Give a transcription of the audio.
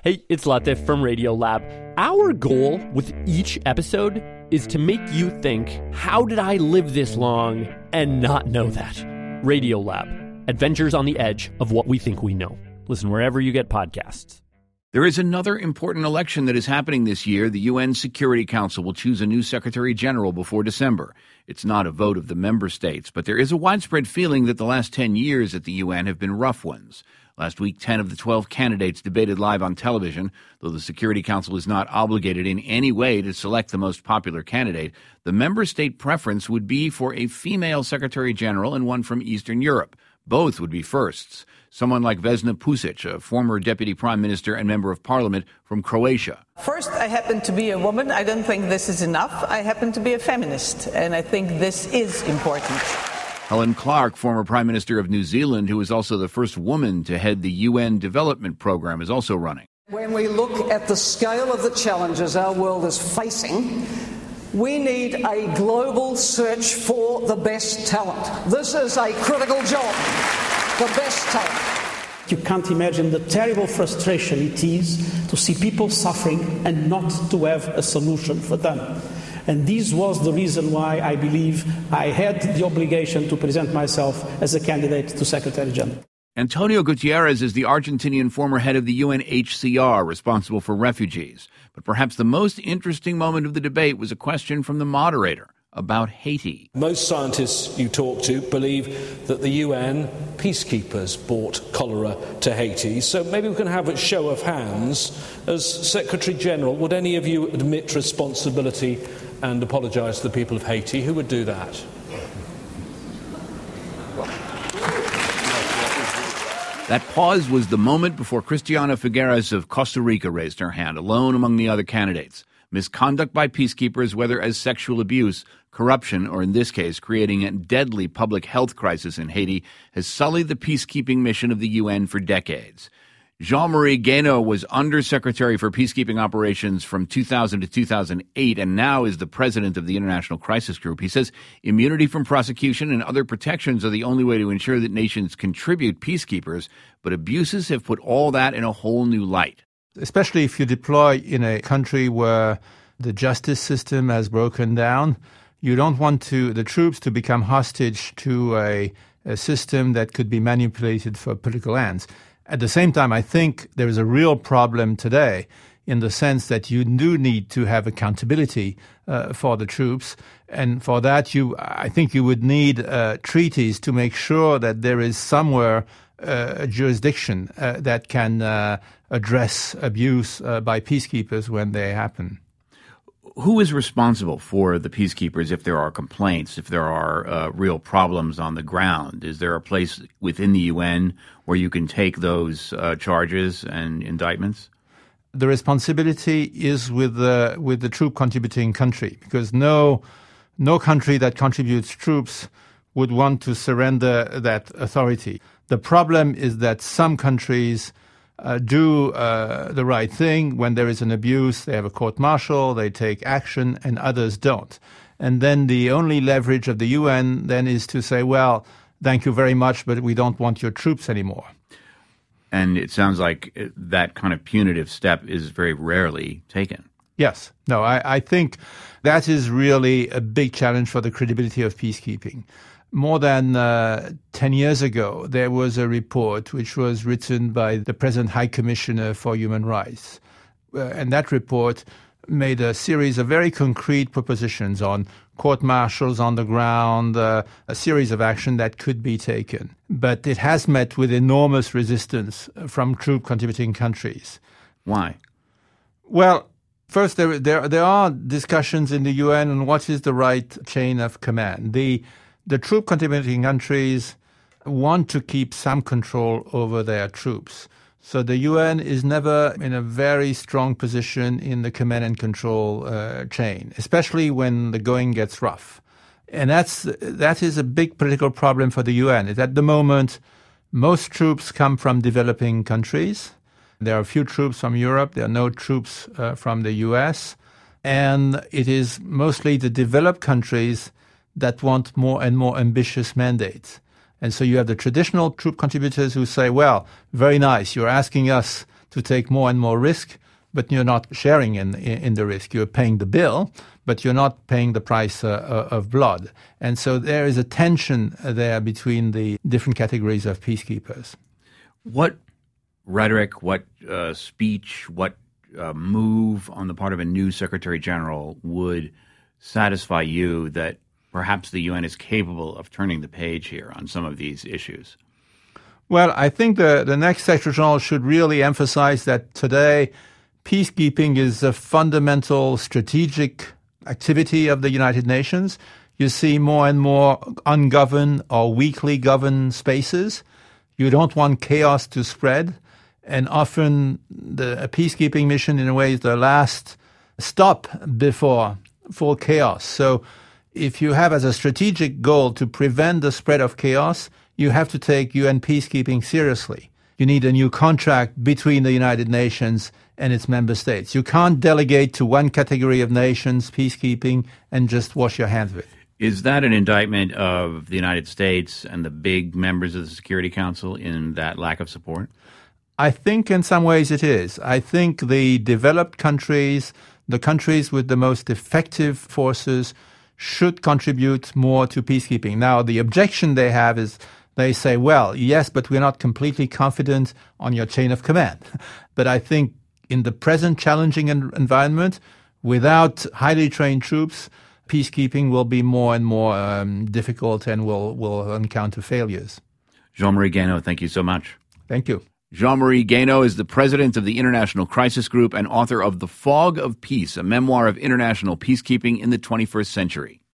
Hey, it's Latif from Radiolab. Our goal with each episode is to make you think, how did I live this long and not know that? Radiolab, adventures on the edge of what we think we know. Listen wherever you get podcasts. There is another important election that is happening this year. The UN Security Council will choose a new Secretary General before December. It's not a vote of the member states, but there is a widespread feeling that the last 10 years at the UN have been rough ones. Last week, 10 of the 12 candidates debated live on television. Though the Security Council is not obligated in any way to select the most popular candidate, the member state preference would be for a female Secretary General and one from Eastern Europe. Both would be firsts. Someone like Vesna Pusic, a former deputy prime minister and member of parliament from Croatia. First, I happen to be a woman. I don't think this is enough. I happen to be a feminist, and I think this is important. Helen Clark, former Prime Minister of New Zealand, who is also the first woman to head the UN Development Programme, is also running. When we look at the scale of the challenges our world is facing, we need a global search for the best talent. This is a critical job, the best talent. You can't imagine the terrible frustration it is to see people suffering and not to have a solution for them. And this was the reason why I believe I had the obligation to present myself as a candidate to Secretary General. Antonio Gutierrez is the Argentinian former head of the UNHCR, responsible for refugees. But perhaps the most interesting moment of the debate was a question from the moderator about Haiti. Most scientists you talk to believe that the UN peacekeepers brought cholera to Haiti. So maybe we can have a show of hands. As Secretary General, would any of you admit responsibility and apologise to the people of Haiti? Who would do that? That pause was the moment before Cristiana Figueres of Costa Rica raised her hand, alone among the other candidates. Misconduct by peacekeepers, whether as sexual abuse, corruption, or in this case, creating a deadly public health crisis in Haiti, has sullied the peacekeeping mission of the UN for decades. Jean-Marie Guénaud was Undersecretary for Peacekeeping Operations from 2000 to 2008 and now is the president of the International Crisis Group. He says immunity from prosecution and other protections are the only way to ensure that nations contribute peacekeepers, but abuses have put all that in a whole new light. Especially if you deploy in a country where the justice system has broken down, you don't want the troops to become hostage to a system that could be manipulated for political ends. At the same time, I think there is a real problem today in the sense that you do need to have accountability for the troops. And for that, I think you would need treaties to make sure that there is somewhere a jurisdiction that can address abuse by peacekeepers when they happen. Who is responsible for the peacekeepers if there are complaints, if there are real problems on the ground? Is there a place within the UN where you can take those charges and indictments? The responsibility is with the troop contributing country, because no country that contributes troops would want to surrender that authority. The problem is that some countries do the right thing. When there is an abuse, they have a court-martial, they take action, and others don't. And then the only leverage of the UN then is to say, well, thank you very much, but we don't want your troops anymore. And it sounds like that kind of punitive step is very rarely taken. Yes. No, I think that is really a big challenge for the credibility of peacekeeping. More than 10 years ago, there was a report which was written by the present High Commissioner for Human Rights. And that report made a series of very concrete propositions on court-martials on the ground, a series of action that could be taken. But it has met with enormous resistance from troop-contributing countries. Why? Well, first, there are discussions in the UN on what is the right chain of command. The troop-contributing countries want to keep some control over their troops. So the UN is never in a very strong position in the command and control chain, especially when the going gets rough. And that is a big political problem for the UN. At the moment, most troops come from developing countries. There are few troops from Europe. There are no troops from the US. And it is mostly the developed countries that want more and more ambitious mandates. And so you have the traditional troop contributors who say, well, very nice, you're asking us to take more and more risk, but you're not sharing in the risk. You're paying the bill, but you're not paying the price of blood. And so there is a tension there between the different categories of peacekeepers. What rhetoric, what speech, what move on the part of a new Secretary General would satisfy you that perhaps the UN is capable of turning the page here on some of these issues? Well, I think the next Secretary General should really emphasize that today peacekeeping is a fundamental strategic activity of the United Nations. You see more and more ungoverned or weakly governed spaces. You don't want chaos to spread. And often a peacekeeping mission, in a way, is the last stop before full chaos. So if you have as a strategic goal to prevent the spread of chaos, you have to take UN peacekeeping seriously. You need a new contract between the United Nations and its member states. You can't delegate to one category of nations peacekeeping and just wash your hands of it. Is that an indictment of the United States and the big members of the Security Council in that lack of support? I think in some ways it is. I think the developed countries, the countries with the most effective forces, should contribute more to peacekeeping. Now, the objection they have is they say, well, yes, but we're not completely confident on your chain of command. But I think in the present challenging environment, without highly trained troops, peacekeeping will be more and more difficult and will encounter failures. Jean-Marie Guénot, thank you so much. Thank you. Jean-Marie Guénot is the president of the International Crisis Group and author of The Fog of Peace, a memoir of international peacekeeping in the 21st century.